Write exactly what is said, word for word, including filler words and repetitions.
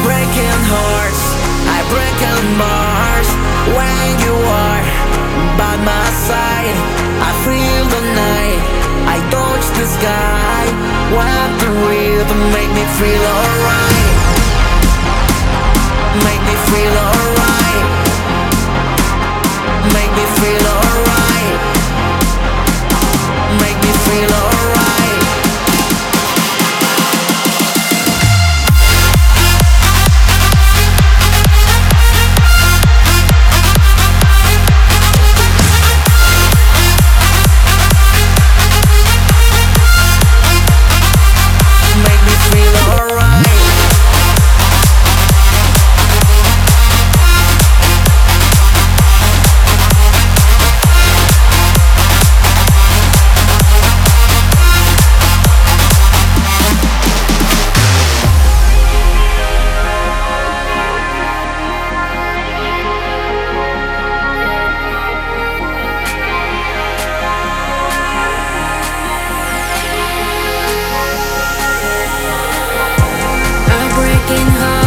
breaking hearts, I breaking bars. When you are by my side, I feel the night, I touch the sky. When the rhythm make me feel alright, make me feel alright, make me feel alright, make me feel alright. Breaking heart.